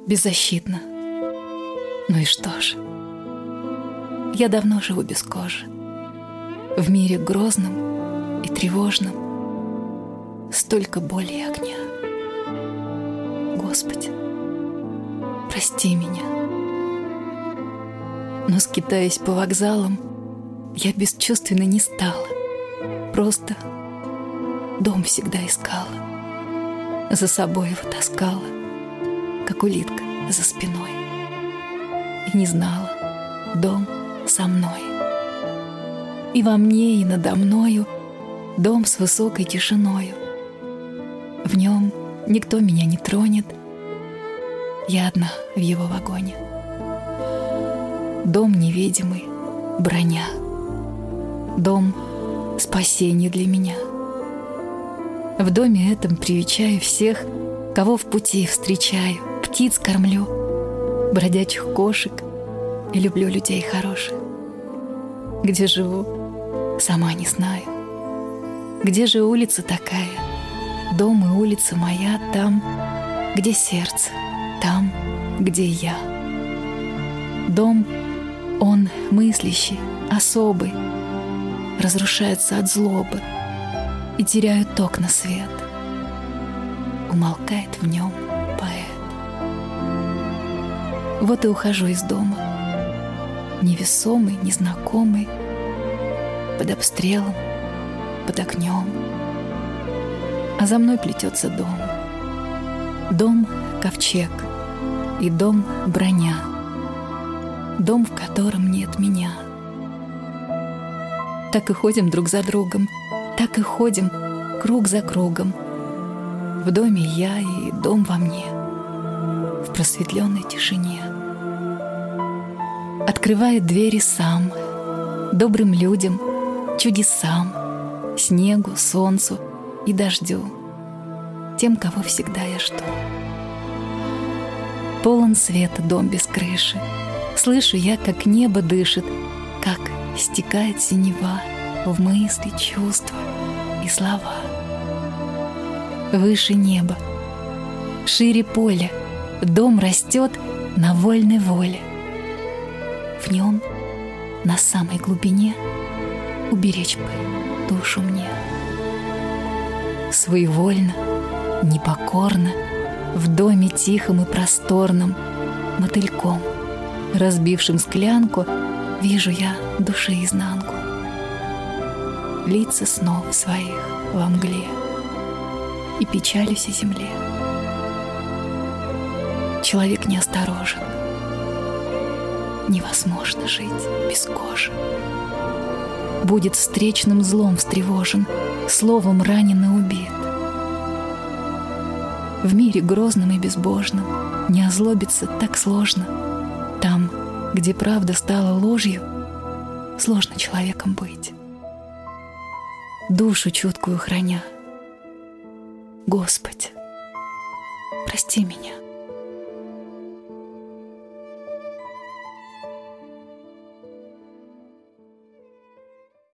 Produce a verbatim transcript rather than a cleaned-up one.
беззащитна. Ну и что ж? Я давно живу без кожи, в мире грозном и тревожном, столько боли и огня. Господи, прости меня. Но, скитаясь по вокзалам, я бесчувственной не стала. Просто дом всегда искала, за собой его таскала, как улитка за спиной. И не знала, дом со мной. И во мне, и надо мною дом с высокой тишиною. В нем никто меня не тронет, я одна в его вагоне. Дом невидимый, броня. Дом — спасение для меня. В доме этом привечаю всех, кого в пути встречаю, птиц кормлю, бродячих кошек, и люблю людей хороших. Где живу, сама не знаю. Где же улица такая? Дом и улица моя там, где сердце, там, где я. Дом, он мыслящий, особый, разрушается от злобы, и теряют ток на свет. Умолкает в нем поэт. Вот и ухожу из дома, невесомый, незнакомый, под обстрелом, под огнем. А за мной плетется дом. Дом — ковчег, и дом — броня. Дом, в котором нет меня. Так и ходим друг за другом, так и ходим круг за кругом. В доме я и дом во мне, в просветленной тишине. Открывает двери сам, добрым людям, чудесам, снегу, солнцу и дождю, тем, кого всегда я жду. Полон света дом без крыши, слышу я, как небо дышит, как стекает синева в мысли, чувства и слова. Выше неба, шире поля, дом растет на вольной воле. В нем, на самой глубине, уберечь бы душу мне. Своевольно, непокорно, в доме тихом и просторном, мотыльком, разбившим склянку, вижу я души изнанку. Лица снов своих во мгле, и печалюсь о земле. Человек неосторожен, невозможно жить без кожи. Будет встречным злом встревожен, словом ранен и убит. В мире грозном и безбожном не озлобиться так сложно. Там, где правда стала ложью, сложно человеком быть. Душу чуткую храня, Господи, прости меня.